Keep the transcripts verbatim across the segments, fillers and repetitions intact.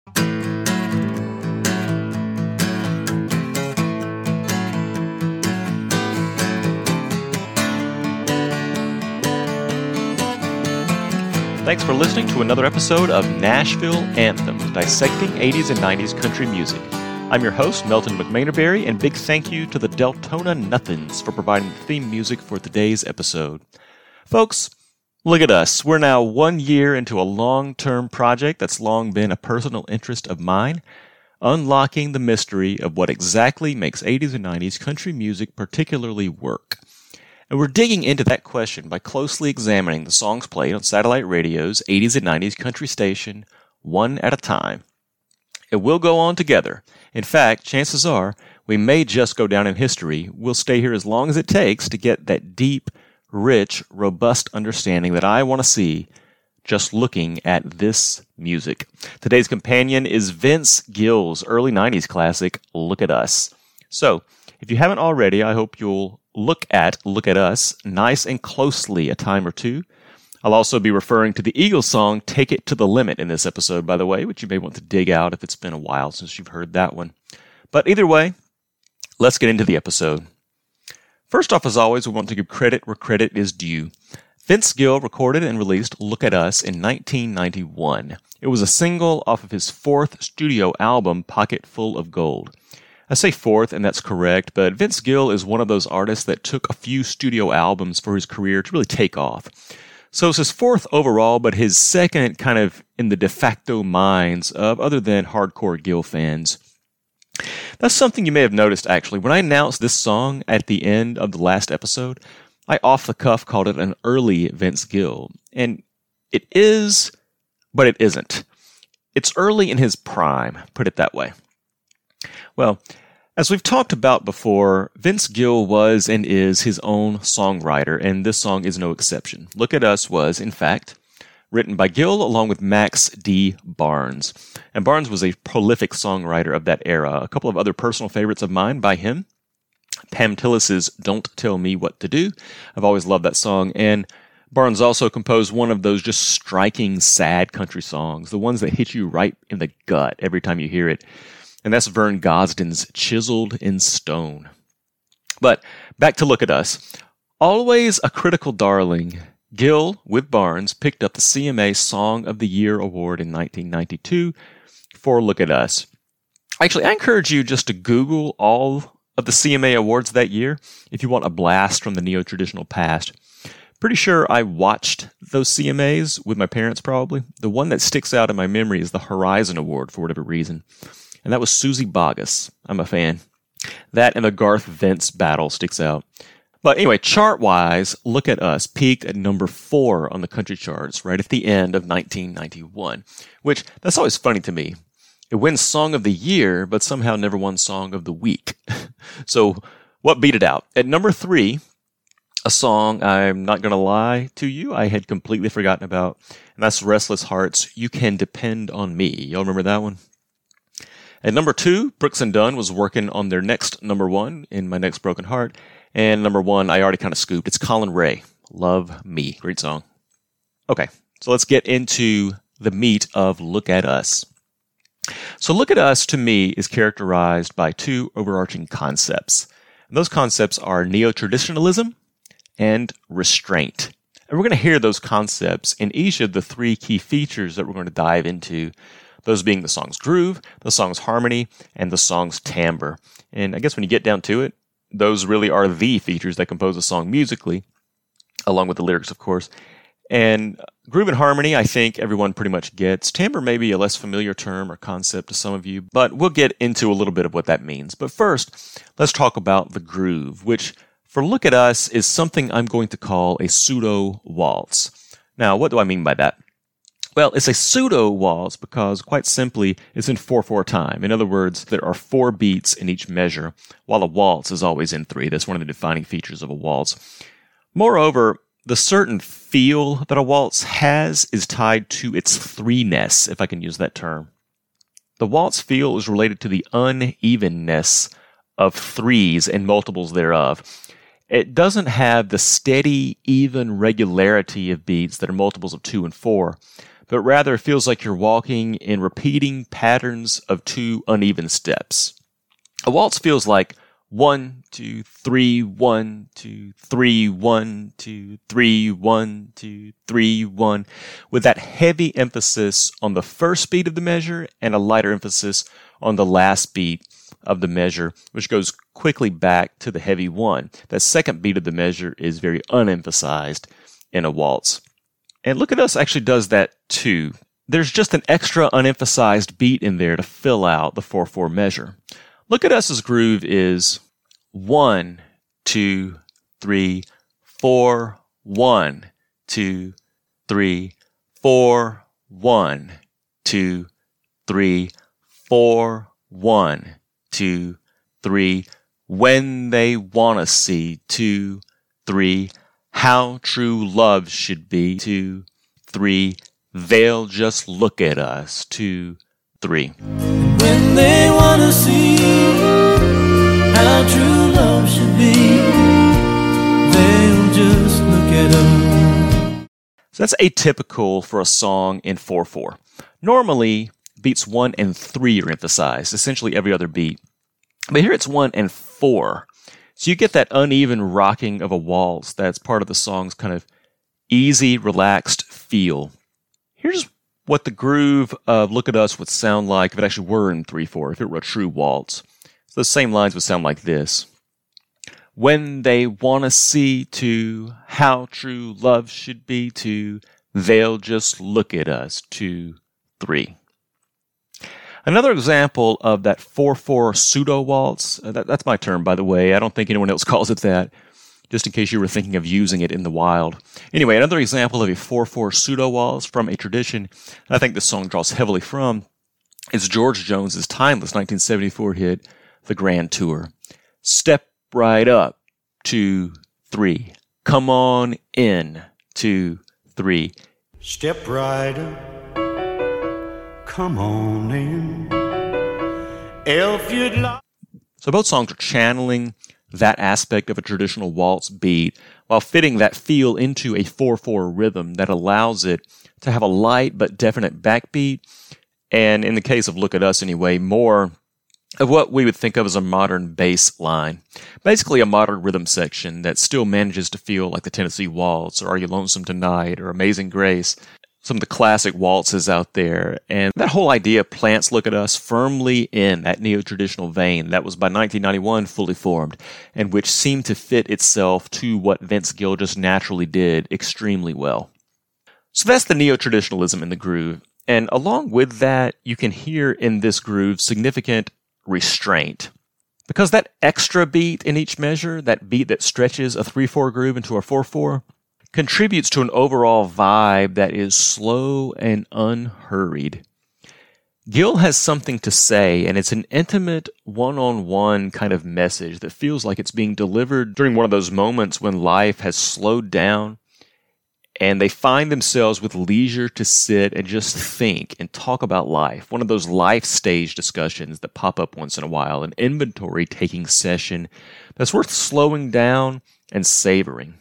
Thanks for listening to another episode of Nashville Anthems, dissecting eighties and nineties country music. I'm your host, Melton McManerberry, and big thank you to the Deltona Nothings for providing the theme music for today's episode. Folks, look at us. We're now one year into a long-term project that's long been a personal interest of mine, unlocking the mystery of what exactly makes eighties and nineties country music particularly work. And we're digging into that question by closely examining the songs played on satellite radio's eighties and nineties country station, one at a time. It will go on together. In fact, chances are we may just go down in history. We'll stay here as long as it takes to get that deep, rich, robust understanding that I want to see just looking at this music. Today's companion is Vince Gill's early nineties classic, Look at Us. So, if you haven't already, I hope you'll look at Look at Us nice and closely a time or two. I'll also be referring to the Eagles song Take It to the Limit in this episode, by the way, which you may want to dig out if it's been a while since you've heard that one. But either way, let's get into the episode. First off, as always, we want to give credit where credit is due. Vince Gill recorded and released Look at Us in nineteen ninety-one. It was a single off of his fourth studio album, Pocket Full of Gold. I say fourth, and that's correct, but Vince Gill is one of those artists that took a few studio albums for his career to really take off. So it's his fourth overall, but his second kind of in the de facto minds of other than hardcore Gill fans. That's something you may have noticed, actually. When I announced this song at the end of the last episode, I off the cuff called it an early Vince Gill. And it is, but it isn't. It's early in his prime, put it that way. Well, as we've talked about before, Vince Gill was and is his own songwriter, and this song is no exception. Look at Us was, in fact, written by Gill along with Max D. Barnes. And Barnes was a prolific songwriter of that era. A couple of other personal favorites of mine by him. Pam Tillis's Don't Tell Me What to Do. I've always loved that song. And Barnes also composed one of those just striking, sad country songs, the ones that hit you right in the gut every time you hear it. And that's Vern Gosdin's Chiseled in Stone. But back to Look at Us. Always a critical darling, Gill, with Barnes, picked up the C M A Song of the Year award in nineteen ninety-two for Look at Us. Actually, I encourage you just to Google all of the C M A awards that year if you want a blast from the neo-traditional past. Pretty sure I watched those C M As with my parents, probably. The one that sticks out in my memory is the Horizon Award, for whatever reason. And that was Susie Boggess. I'm a fan. That and the Garth Vince battle sticks out. But anyway, chart-wise, Look at Us peaked at number four on the country charts right at the end of nineteen ninety-one, which, that's always funny to me. It wins Song of the Year, but somehow never won Song of the Week. So what beat it out? At number three, a song I'm not going to lie to you, I had completely forgotten about, and that's Restless Heart's You Can Depend on Me. Y'all remember that one? At number two, Brooks and Dunn was working on their next number one, In My Next Broken Heart. And number one, I already kind of scooped. It's Colin Ray, Love Me. Great song. Okay, so let's get into the meat of Look at Us. So Look at Us, to me, is characterized by two overarching concepts. And those concepts are neo-traditionalism and restraint. And we're going to hear those concepts in each of the three key features that we're going to dive into. Those being the song's groove, the song's harmony, and the song's timbre. And I guess when you get down to it, those really are the features that compose a song musically, along with the lyrics, of course. And groove and harmony, I think everyone pretty much gets. Timbre may be a less familiar term or concept to some of you, but we'll get into a little bit of what that means. But first, let's talk about the groove, which for Look at Us is something I'm going to call a pseudo-waltz. Now, what do I mean by that? Well, it's a pseudo-waltz because, quite simply, it's in four four time. In other words, there are four beats in each measure, while a waltz is always in three. That's one of the defining features of a waltz. Moreover, the certain feel that a waltz has is tied to its threeness, if I can use that term. The waltz feel is related to the unevenness of threes and multiples thereof. It doesn't have the steady, even regularity of beats that are multiples of two and four, but rather feels like you're walking in repeating patterns of two uneven steps. A waltz feels like one, two, three, one, two, three, one, two, three, one, two, three, one, with that heavy emphasis on the first beat of the measure and a lighter emphasis on the last beat of the measure, which goes quickly back to the heavy one. That second beat of the measure is very unemphasized in a waltz. And Look at Us actually does that too. There's just an extra unemphasized beat in there to fill out the four four measure. Look at Us's groove is one, two, three, four, one, two, three, four, one, two, three, four, one, two, three, when they wanna see, two, three, how true love should be, two, three, they'll just look at us, two, three. When they wanna see how true love should be, they'll just look at us. So that's atypical for a song in four four. Normally, beats one and three are emphasized, essentially every other beat. But here it's one and four. So you get that uneven rocking of a waltz that's part of the song's kind of easy, relaxed feel. Here's what the groove of Look at Us would sound like if it actually were in three four, if it were a true waltz. So the same lines would sound like this. When they want to see to how true love should be to, they'll just look at us, two, three. Another example of that four four pseudo-waltz, uh, that, that's my term, by the way. I don't think anyone else calls it that, just in case you were thinking of using it in the wild. Anyway, another example of a four four pseudo-waltz from a tradition I think this song draws heavily from is George Jones's timeless nineteen seventy-four hit, The Grand Tour. Step right up, two, three. Come on in, two, three. Step right up. Come on in, if you'd like. So both songs are channeling that aspect of a traditional waltz beat while fitting that feel into a four four rhythm that allows it to have a light but definite backbeat, and in the case of Look at Us anyway, more of what we would think of as a modern bass line. Basically a modern rhythm section that still manages to feel like the Tennessee Waltz or Are You Lonesome Tonight or Amazing Grace, some of the classic waltzes out there. And that whole idea plants Look at Us firmly in that neo-traditional vein that was by nineteen ninety-one fully formed, and which seemed to fit itself to what Vince Gill just naturally did extremely well. So that's the neo-traditionalism in the groove. And along with that, you can hear in this groove significant restraint. Because that extra beat in each measure, that beat that stretches a three four groove into a four four, contributes to an overall vibe that is slow and unhurried. Gill has something to say, and it's an intimate, one-on-one kind of message that feels like it's being delivered during one of those moments when life has slowed down and they find themselves with leisure to sit and just think and talk about life. One of those life stage discussions that pop up once in a while, an inventory-taking session that's worth slowing down and savoring.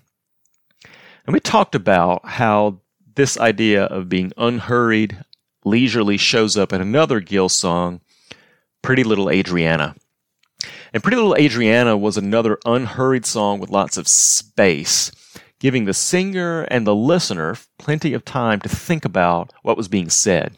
And we talked about how this idea of being unhurried, leisurely shows up in another Gill song, Pretty Little Adriana. And Pretty Little Adriana was another unhurried song with lots of space, giving the singer and the listener plenty of time to think about what was being said.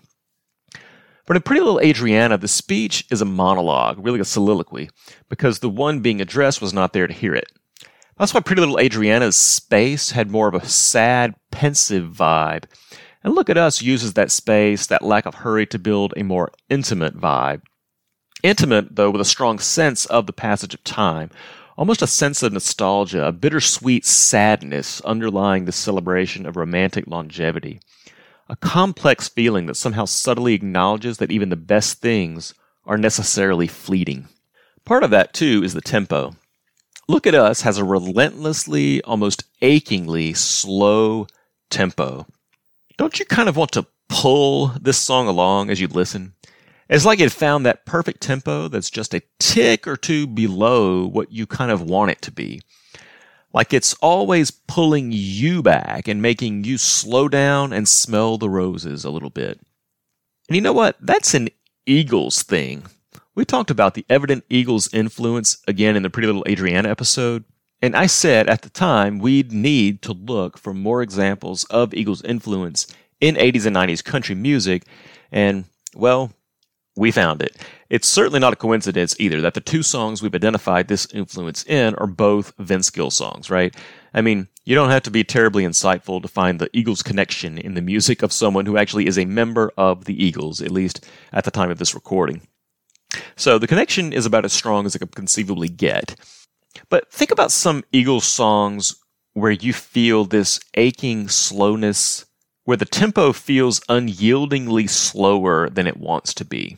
But in Pretty Little Adriana, the speech is a monologue, really a soliloquy, because the one being addressed was not there to hear it. That's why Pretty Little Adriana's space had more of a sad, pensive vibe. And Look at Us uses that space, that lack of hurry, to build a more intimate vibe. Intimate, though, with a strong sense of the passage of time. Almost a sense of nostalgia, a bittersweet sadness underlying the celebration of romantic longevity. A complex feeling that somehow subtly acknowledges that even the best things are necessarily fleeting. Part of that, too, is the tempo. Look at Us has a relentlessly, almost achingly slow tempo. Don't you kind of want to pull this song along as you listen? It's like it found that perfect tempo that's just a tick or two below what you kind of want it to be. Like it's always pulling you back and making you slow down and smell the roses a little bit. And you know what? That's an Eagles thing. We talked about the evident Eagles influence again in the Pretty Little Adriana episode, and I said at the time we'd need to look for more examples of Eagles influence in eighties and nineties country music, and, well, we found it. It's certainly not a coincidence either that the two songs we've identified this influence in are both Vince Gill songs, right? I mean, you don't have to be terribly insightful to find the Eagles connection in the music of someone who actually is a member of the Eagles, at least at the time of this recording. So the connection is about as strong as it could conceivably get. But think about some Eagles songs where you feel this aching slowness, where the tempo feels unyieldingly slower than it wants to be.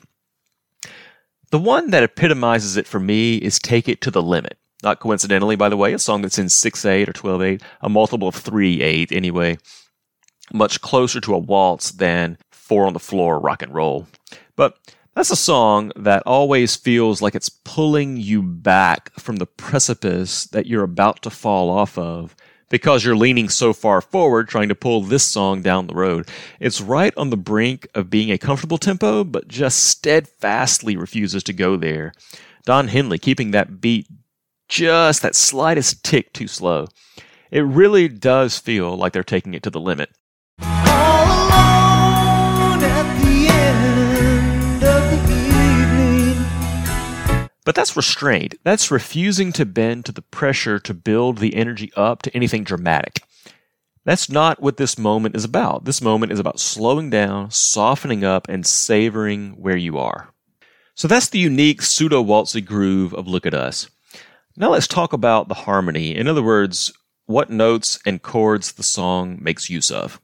The one that epitomizes it for me is Take It to the Limit. Not coincidentally, by the way, a song that's in six eight or twelve eight, a multiple of three eight anyway, much closer to a waltz than four on the floor rock and roll. But that's a song that always feels like it's pulling you back from the precipice that you're about to fall off of because you're leaning so far forward trying to pull this song down the road. It's right on the brink of being a comfortable tempo, but just steadfastly refuses to go there. Don Henley keeping that beat just that slightest tick too slow. It really does feel like they're taking it to the limit. All alone at the end of the evening. But that's restraint. That's refusing to bend to the pressure to build the energy up to anything dramatic. That's not what this moment is about. This moment is about slowing down, softening up, and savoring where you are. So that's the unique pseudo-waltzy groove of Look at Us. Now let's talk about the harmony. In other words, what notes and chords the song makes use of.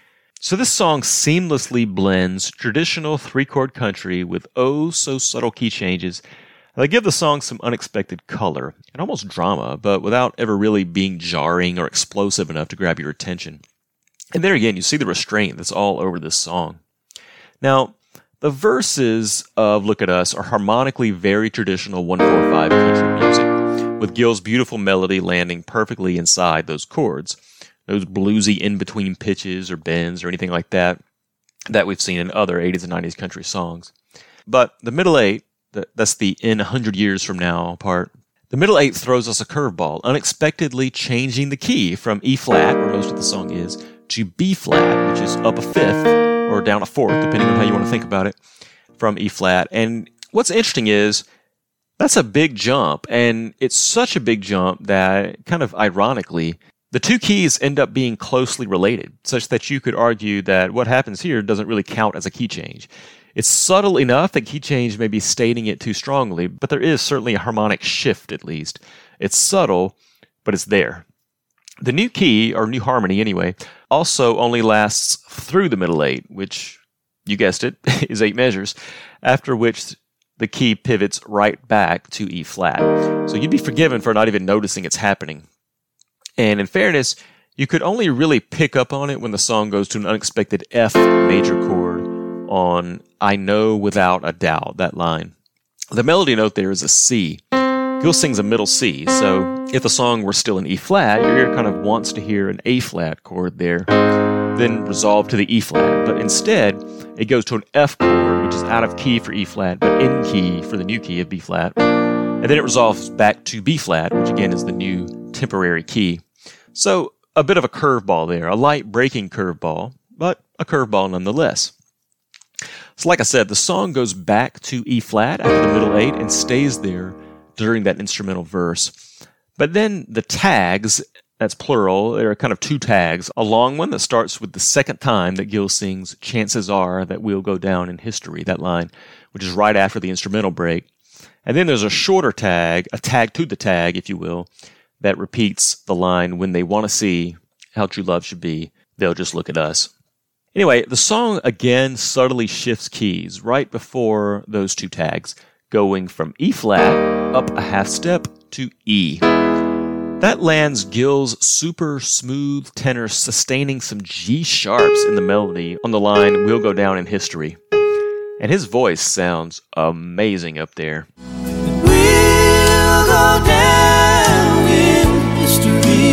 So this song seamlessly blends traditional three-chord country with oh-so-subtle key changes. They give the song some unexpected color and almost drama, but without ever really being jarring or explosive enough to grab your attention. And there again, you see the restraint that's all over this song. Now, the verses of Look at Us are harmonically very traditional one four five country music, with Gill's beautiful melody landing perfectly inside those chords, those bluesy in-between pitches or bends or anything like that that we've seen in other eighties and nineties country songs. But the middle eight, that's the in one hundred years from now part, the middle eight throws us a curveball, unexpectedly changing the key from E-flat, where most of the song is, to B-flat, which is up a fifth or down a fourth, depending on how you want to think about it, from E-flat. And what's interesting is, that's a big jump, and it's such a big jump that, kind of ironically, the two keys end up being closely related, such that you could argue that what happens here doesn't really count as a key change. It's subtle enough that key change may be stating it too strongly, but there is certainly a harmonic shift at least. It's subtle, but it's there. The new key, or new harmony anyway, also only lasts through the middle eight, which, you guessed it, is eight measures, after which the key pivots right back to E-flat. So you'd be forgiven for not even noticing it's happening. And in fairness, you could only really pick up on it when the song goes to an unexpected F major chord on I Know Without a Doubt, that line. The melody note there is a C. Gill sings a middle C, so if the song were still in E-flat, your ear kind of wants to hear an A-flat chord there, then resolve to the E-flat. But instead, it goes to an F chord, which is out of key for E-flat, but in key for the new key of B-flat. And then it resolves back to B-flat, which again is the new temporary key. So a bit of a curveball there, a light breaking curveball, but a curveball nonetheless. So like I said, the song goes back to E-flat after the middle eight and stays there during that instrumental verse. But then the tags, that's plural, there are kind of two tags. A long one that starts with the second time that Gill sings Chances Are That We'll Go Down in History, that line, which is right after the instrumental break. And then there's a shorter tag, a tag to the tag, if you will, that repeats the line, When they want to see how true love should be, they'll just look at us. Anyway, the song again subtly shifts keys right before those two tags, going from E-flat up a half step to E. That lands Gill's super smooth tenor sustaining some G sharps in the melody on the line We'll Go Down in History. And his voice sounds amazing up there. We'll go down in history.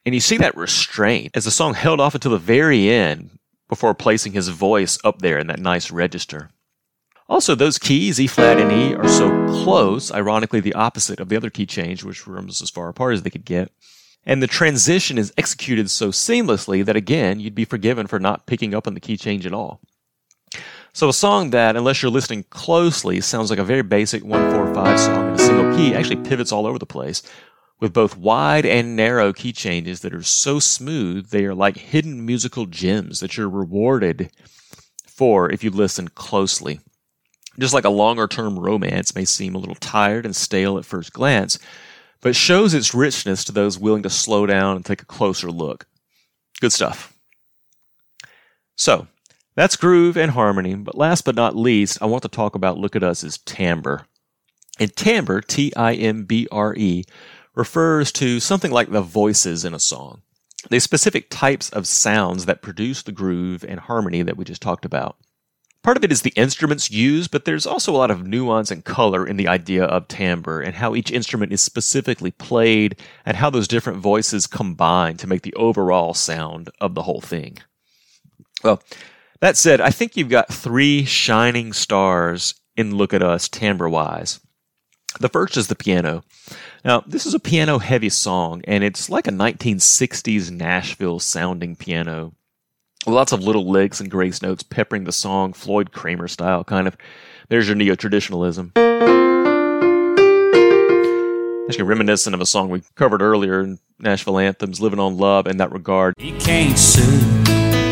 And you see that restraint as the song held off until the very end before placing his voice up there in that nice register. Also, those keys, E flat and E, are so close, ironically the opposite of the other key change, which were almost as far apart as they could get. And the transition is executed so seamlessly that, again, you'd be forgiven for not picking up on the key change at all. So a song that, unless you're listening closely, sounds like a very basic one four five song in a single key, actually pivots all over the place, with both wide and narrow key changes that are so smooth they are like hidden musical gems that you're rewarded for if you listen closely. Just like a longer-term romance may seem a little tired and stale at first glance, but shows its richness to those willing to slow down and take a closer look. Good stuff. So, that's groove and harmony, but last but not least, I want to talk about Look at Us's timbre. And timbre, T I M B R E, refers to something like the voices in a song. The specific types of sounds that produce the groove and harmony that we just talked about. Part of it is the instruments used, but there's also a lot of nuance and color in the idea of timbre and how each instrument is specifically played and how those different voices combine to make the overall sound of the whole thing. Well, that said, I think you've got three shining stars in Look at Us timbre-wise. The first is the piano. Now, this is a piano-heavy song, and it's like a nineteen sixties Nashville-sounding piano. With lots of little licks and grace notes peppering the song, Floyd Kramer style, kind of. There's your neo-traditionalism. Actually reminiscent of a song we covered earlier in Nashville Anthems, Living on Love, in that regard. He can't sue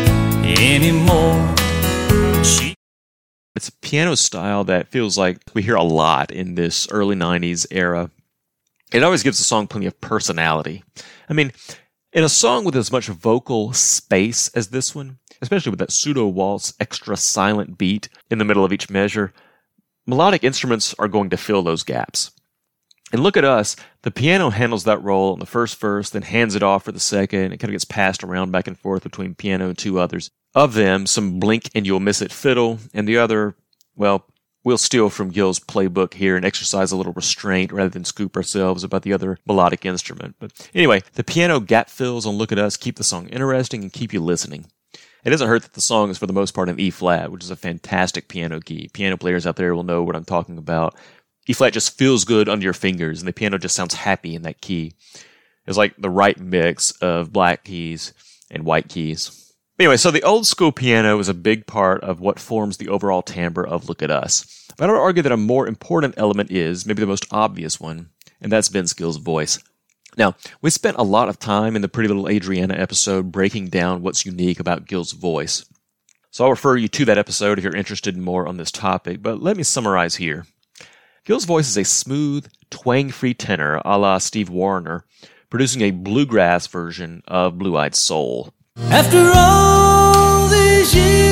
anymore. She- It's a piano style that feels like we hear a lot in this early nineties era. It always gives the song plenty of personality. I mean, in a song with as much vocal space as this one, especially with that pseudo-waltz extra silent beat in the middle of each measure, melodic instruments are going to fill those gaps. And Look at Us, the piano handles that role in the first verse, then hands it off for the second. It kind of gets passed around back and forth between piano and two others. Of them, some Blink and You'll Miss It fiddle, and the other, well, we'll steal from Gil's playbook here and exercise a little restraint rather than scoop ourselves about the other melodic instrument. But anyway, the piano gap fills on Look at Us keep the song interesting and keep you listening. It doesn't hurt that the song is for the most part in E flat, which is a fantastic piano key. Piano players out there will know what I'm talking about. E flat just feels good under your fingers, and the piano just sounds happy in that key. It's like the right mix of black keys and white keys. Anyway, so the old school piano is a big part of what forms the overall timbre of Look at Us. But I would argue that a more important element is, maybe the most obvious one, and that's Vince Gill's voice. Now, we spent a lot of time in the Pretty Little Adriana episode breaking down what's unique about Gill's voice. So I'll refer you to that episode if you're interested in more on this topic, but let me summarize here. Gill's voice is a smooth, twang-free tenor a la Steve Wariner, producing a bluegrass version of Blue-Eyed Soul. After all these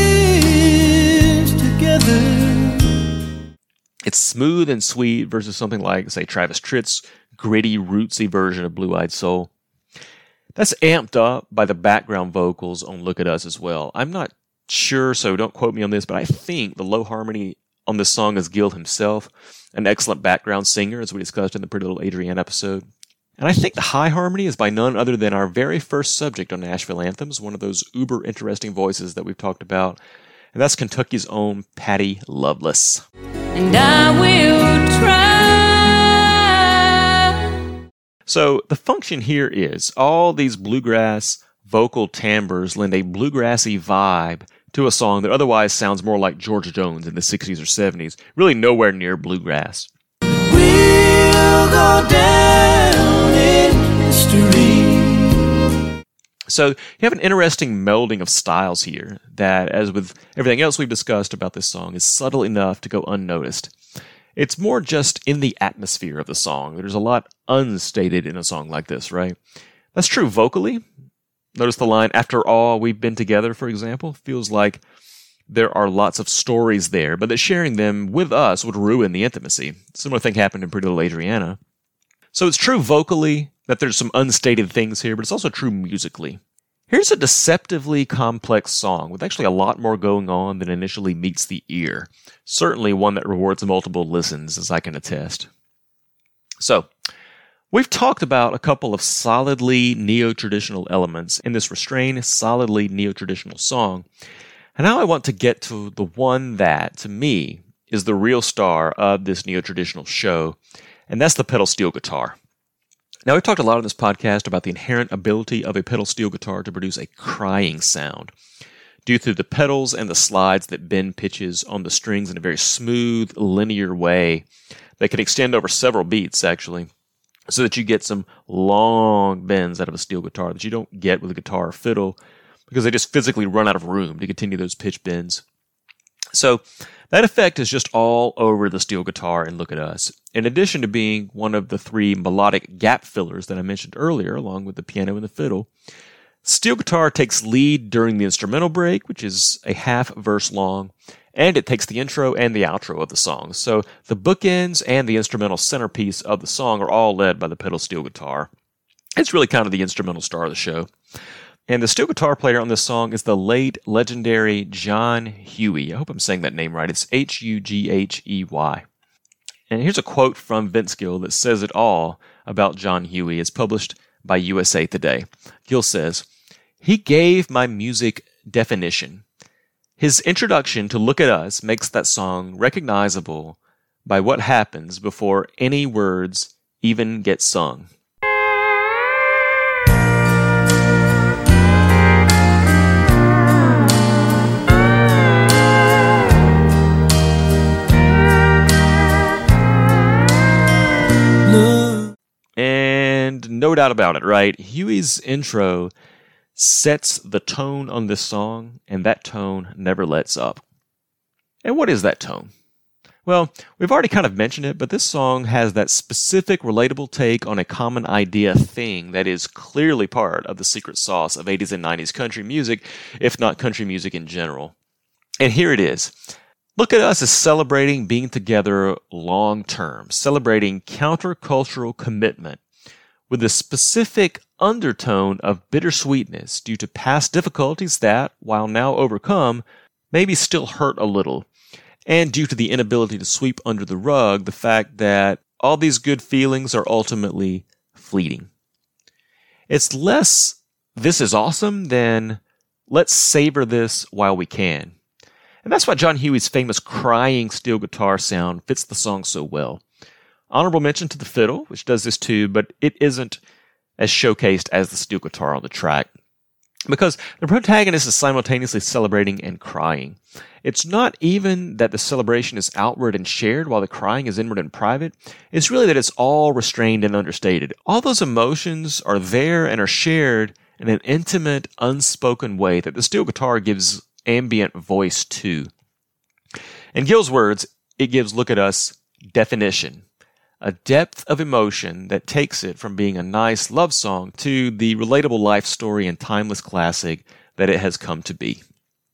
years together. It's smooth and sweet versus something like, say, Travis Tritt's gritty, rootsy version of Blue-Eyed Soul. That's amped up by the background vocals on Look at Us as well. I'm not sure, so don't quote me on this, but I think the low harmony on this song is Gill himself, an excellent background singer, as we discussed in the Pretty Little Adriana episode. And I think the high harmony is by none other than our very first subject on Nashville Anthems, one of those uber interesting voices that we've talked about, and that's Kentucky's own Patty Loveless. And I will try. So the function here is all these bluegrass vocal timbres lend a bluegrassy vibe to a song that otherwise sounds more like George Jones in the sixties or seventies, really nowhere near bluegrass. We'll go down in history. So you have an interesting melding of styles here that, as with everything else we've discussed about this song, is subtle enough to go unnoticed. It's more just in the atmosphere of the song. There's a lot unstated in a song like this, right? That's true vocally. Notice the line, "After all we've been together," for example, feels like there are lots of stories there, but that sharing them with us would ruin the intimacy. Similar thing happened in Pretty Little Adriana. So it's true vocally that there's some unstated things here, but it's also true musically. Here's a deceptively complex song with actually a lot more going on than initially meets the ear. Certainly one that rewards multiple listens, as I can attest. So, We've talked about a couple of solidly neo-traditional elements in this restrained, solidly neo-traditional song, and now I want to get to the one that, to me, is the real star of this neo-traditional show, and that's the pedal steel guitar. Now, we've talked a lot on this podcast about the inherent ability of a pedal steel guitar to produce a crying sound, due to the pedals and the slides that bend pitches on the strings in a very smooth, linear way that can extend over several beats, actually, so that you get some long bends out of a steel guitar that you don't get with a guitar or fiddle because they just physically run out of room to continue those pitch bends. So that effect is just all over the steel guitar and Look at Us, in addition to being one of the three melodic gap fillers that I mentioned earlier, along with the piano and the fiddle. Steel guitar takes lead during the instrumental break, which is a half verse long, and it takes the intro and the outro of the song. So the bookends and the instrumental centerpiece of the song are all led by the pedal steel guitar. It's really kind of the instrumental star of the show. And the steel guitar player on this song is the late legendary John Huey. I hope I'm saying that name right. It's H U G H E Y. And here's a quote from Vince Gill that says it all about John Huey. It's published by U S A Today. Gill says, "He gave my music definition. His introduction to Look at Us makes that song recognizable by what happens before any words even get sung." And no doubt about it, right? Huey's intro sets the tone on this song, and that tone never lets up. And what is that tone? Well, we've already kind of mentioned it, but this song has that specific, relatable take on a common idea thing that is clearly part of the secret sauce of eighties and nineties country music, if not country music in general. And here it is. Look at Us is celebrating being together long term, celebrating countercultural commitment with a specific undertone of bittersweetness due to past difficulties that, while now overcome, maybe still hurt a little, and due to the inability to sweep under the rug the fact that all these good feelings are ultimately fleeting. It's less, "this is awesome," than, "let's savor this while we can." And that's why John Huey's famous crying steel guitar sound fits the song so well. Honorable mention to the fiddle, which does this too, but it isn't as showcased as the steel guitar on the track, because the protagonist is simultaneously celebrating and crying. It's not even that the celebration is outward and shared while the crying is inward and private. It's really that it's all restrained and understated. All those emotions are there and are shared in an intimate, unspoken way that the steel guitar gives ambient voice to. In Gill's words, it gives Look at Us definition, a depth of emotion that takes it from being a nice love song to the relatable life story and timeless classic that it has come to be.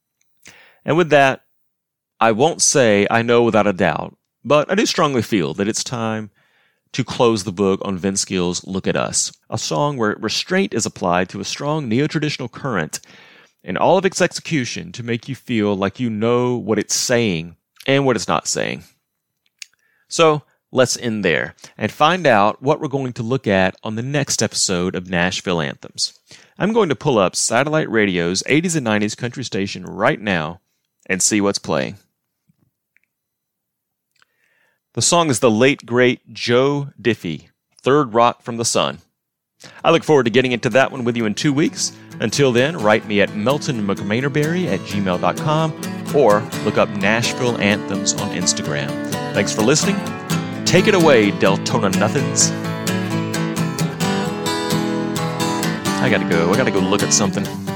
And with that, I won't say I know without a doubt, but I do strongly feel that it's time to close the book on Vince Gill's Look at Us, a song where restraint is applied to a strong neo-traditional current in all of its execution to make you feel like you know what it's saying and what it's not saying. So, let's end there and find out what we're going to look at on the next episode of Nashville Anthems. I'm going to pull up Satellite Radio's eighties and nineties country station right now and see what's playing. The song is the late, great Joe Diffie, Third Rock from the Sun. I look forward to getting into that one with you in two weeks. Until then, write me at melton mcmanerberry at gmail dot com or look up Nashville Anthems on Instagram. Thanks for listening. Take it away, Deltona Nothings. I gotta go. I gotta go look at something.